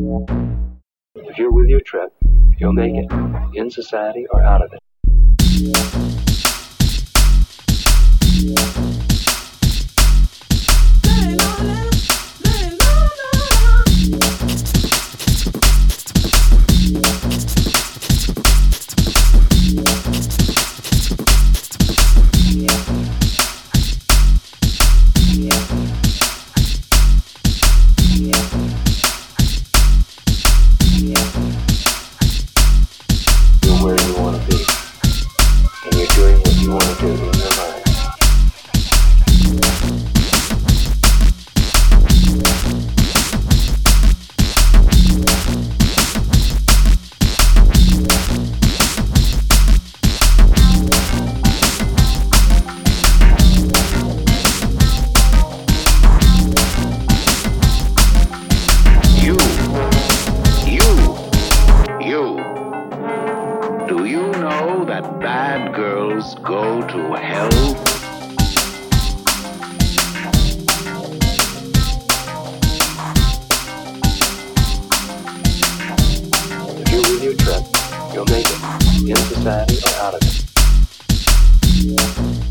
If you're with your trip, you'll make it, in society or out of it. You're where you want to be, and you're doing what you want to do in your mind. Do you know that bad girls go to hell? If you're with your trip, you'll make it, in society or out of it.